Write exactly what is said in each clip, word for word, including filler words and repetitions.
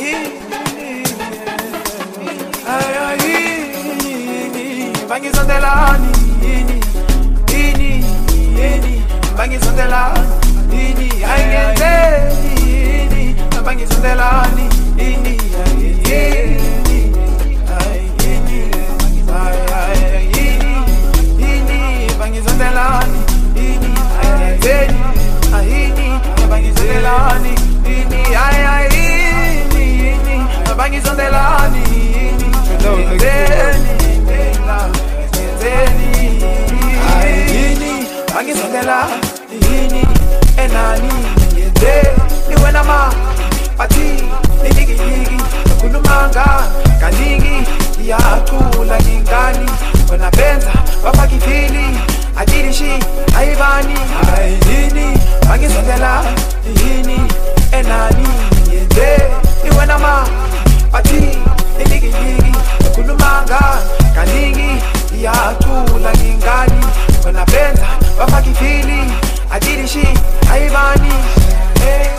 Bangizondelani, ini, ini, ini, bangizondelani, ini, ayengenzeni, ini, bangizondelani, ini, ini, ay, ini, ay, ay, ini, ini, bangizondelani, ini, ayengenzeni, ay, ini, bangizondelani, ini, ay, ay, ini, ini, bangizondelani, ini, ayengenzeni. Bangizondela ini enani ngeze niwena ma pati nigi nigi kulumanga kaningi yakula ngingani wena benza bafakithili ajirishi ayibani ayini bangizondela ini enani ngeze niwena ma pati nigi nigi kulumanga kaningi yakula ngingani wena benza bafakithili ajirishi ayibani hey.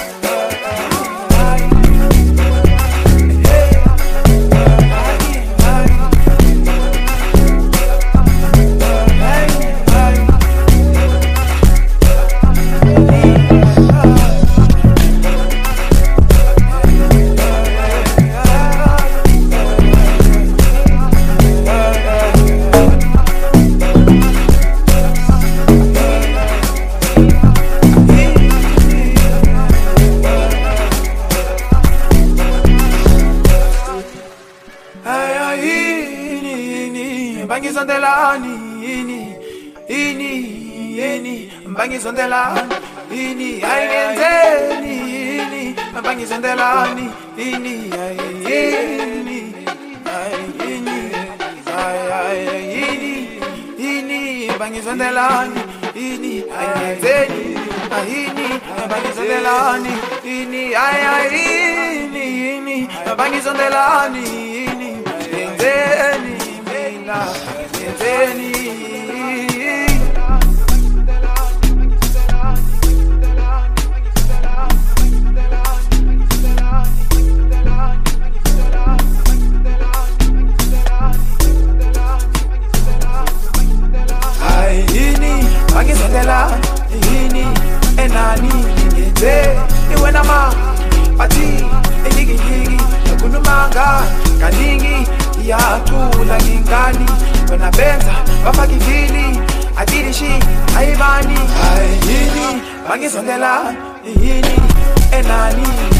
Bangizondelani, ini, ini, ini, bangizondelani, ini, ayengenzeni, ini, bangizondelani, ini, ini, ini, ay, ini, ini, bangizondelani, ini, ayengenzeni, ini, bangizondelani, ini, ay, ini, ini, bangizondelani, ini, ayengenzeni. Yenzeni ay ini bangizondela ini enani ngeze niwena ma pati enigi nigi kulumanga kaningi yakula ngingani wena benza bafakithili ajirishi ayibani ayini bangizondela ini enani